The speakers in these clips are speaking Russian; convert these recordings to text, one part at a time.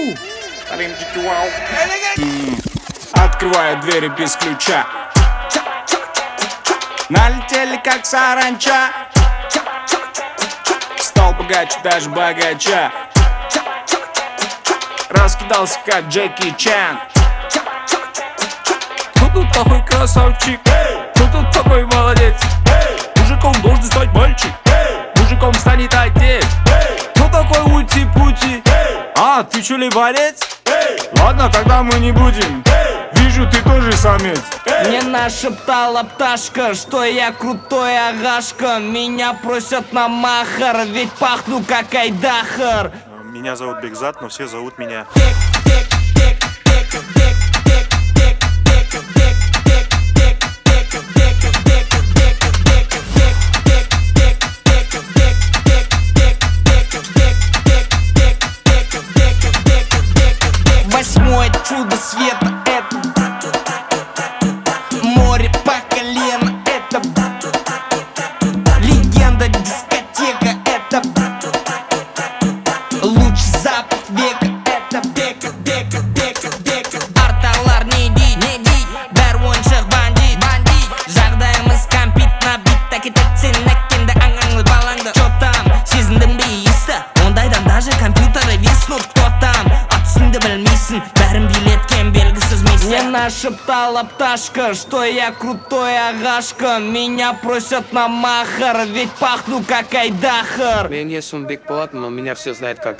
Открываю двери без ключа. Налетели как саранча. Стал богаче даже богача. Раскидался как Джеки Чан. Кто тут такой красавчик? Кто тут такой молодец? Мужиком должен стать мальчик. Мужиком станет отец. Кто такой ути-пути? А, ты чё ли борец? Ладно, тогда мы не будем. Вижу, ты тоже самец. Мне нашептала пташка, что я крутой агашка. Меня просят на махар, ведь пахну как Айдахар. Меня зовут Бекзат, но все зовут меня Восьмое чудо света — это море по колено, это легенда дискотека, это лучший запах века, это бека, бека, бека, бека. Арталар не дей, бәр ойыншық бандит. Жағдайымыз кәмпит набит, әкетет сен әккенді аңаңлы балаңды. Чо там, сезіндің бе иісті? Ондайдан даже компьютеры виснут. Кто там? Атысыңды білмейсің, бәрін билеткен белгісіз миссия. Мне нашептала пташка, что я крутой агашка. Меня просят на махар, ведь пахну как Айдахар. Мен есімім Бекболат, но меня все знают как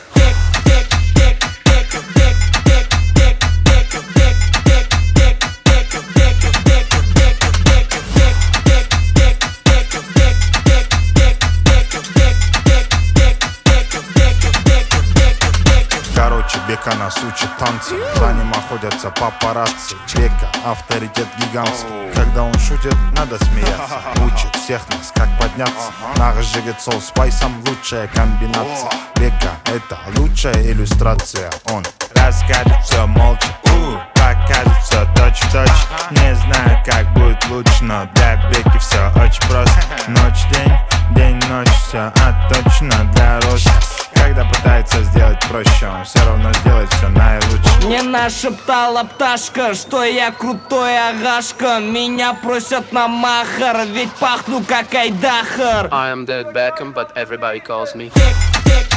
Короче, Бека нас учит танцам. За ним охотятся папарацци. Бека — авторитет гигантский. Когда он шутит, надо смеяться. Учит всех нас, как подняться. Наш жигет сол спайсом — лучшая комбинация. Бека — это лучшая иллюстрация. Он расскажет все молча, покажет все точь-в-точь. Не знаю, как будет лучше, но для Беки все очень просто. Ночь-день, день-ночь, все отточено для роста. Когда пытается сделать проще, он все равно сделает все наилучше. Мне нашептала пташка, что я крутой агашка. Меня просят на махар, ведь пахну как Айдахар. I am David Beckham, but everybody calls me Бек, бек,